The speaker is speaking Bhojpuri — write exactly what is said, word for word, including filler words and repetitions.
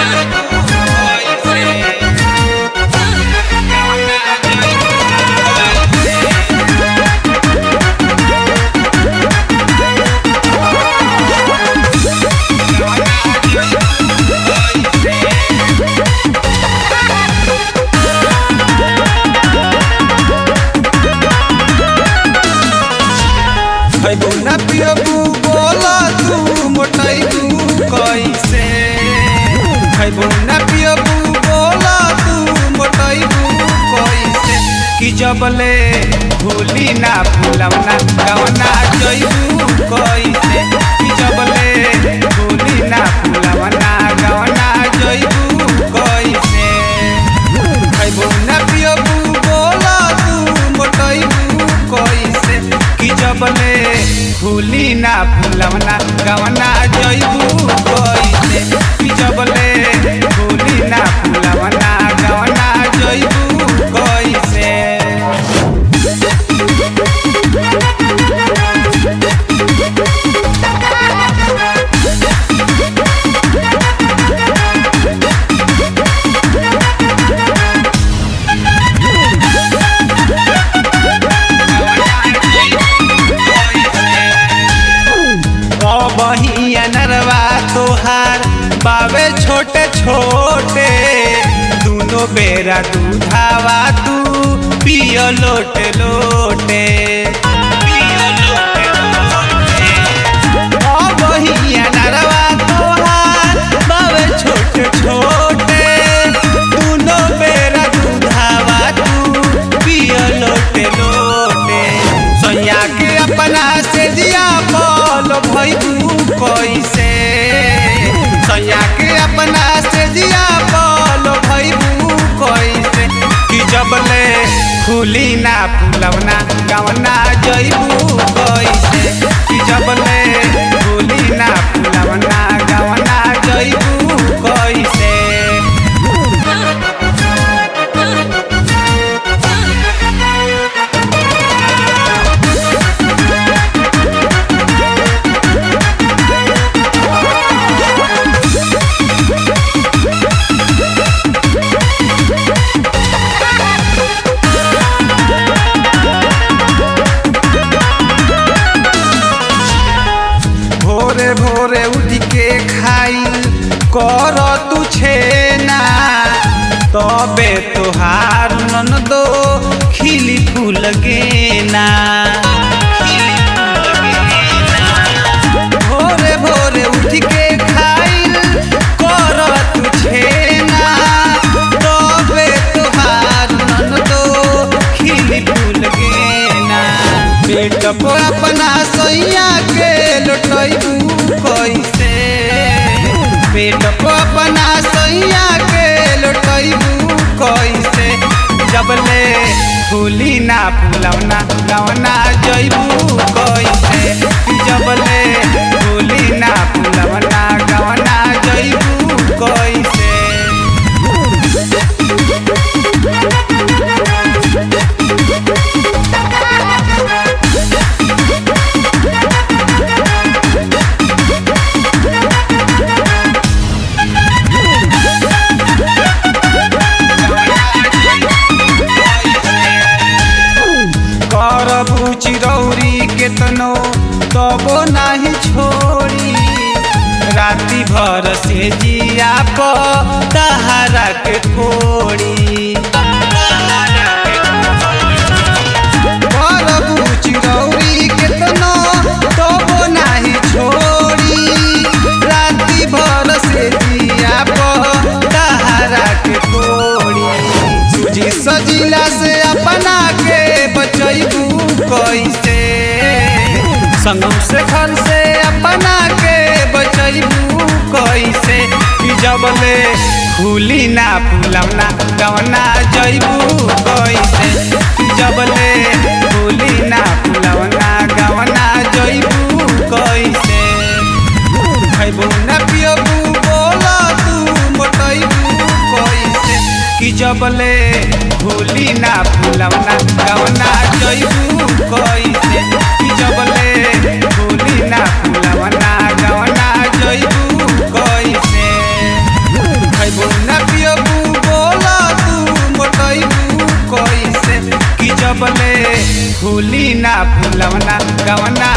ना पियबू बोला तू मोटाइबू कैसे खैबू ना पियबू बोला तू मोटाइबू कैसे कि जबले भूली ना भूलवना गवना जइबू कैसे कि जबले भूली ना भूलवना गवना जइबू कैसे खैबू ना पियबू बोला तू मोटाइबू कैसे कि जबले भूली ना भूलवना गवना जइबू कैसे कि जबले भूली ना भूलवना गवना जइबू कैसे। बहिया नरवा तोहार बावे छोटे छोटे दोनों बेरा दूधावा तू पियो लोटे लोटे पियो लोटे लोटे। ओ बहिया नरवा तोहार बावे छोटे छोटे दोनों बेरा दूधावा तू पियो लोटे लोटे। सैया के अपना से दिया बोलो भैबू कैसे सैया के अपना से दिया बोलो भैबू कैसे कि जबले खुली ना फुलवना गवना जइबू कैसे कि जबले खुली ना फुलवना गवना जइबू कैसे। भोरे भोरे उठ के खाई कर तू छेना तबे तोहार ननदो खिली फूल गेना। भोरे भोरे उठ के खाई कर तू छेना तबे तोहार ननदो खिली फूल गेना। पेट पर अपना सैया के लुटैबू कैसे पेट पर अपना सैया के लुटैबू कैसे जबले फूली ना फुलवना गवना जइबू कैसे जबले फूली ना फुलवना गवना जइबू कैसे। करबू चिरौरी केतनो तबो नाही छोड़ी राती भर से जिया प तहारा के फोड़ी। करबू चिरौरी केतनो तबो नाही छोड़ी राती भर से जिया प तहारा के फोड़ी। सूजी सजिला से अपना के बचैबू कैसे संगम से घर से अपना के बचैबू कैसे कि जबले फूली ना फुलवना गवना जइबू कैसे कि जबले फूली ना फुलवना गवना जइबू कैसे। खैबू ना पियबू बोला तू मोटाइबू कैसे कि जबले भूली ना फुलवना गवना जइबू कैसे कि जबले भूली ना फुलवना गवना जइबू कैसे। जबले खुली ना फुलवना गवना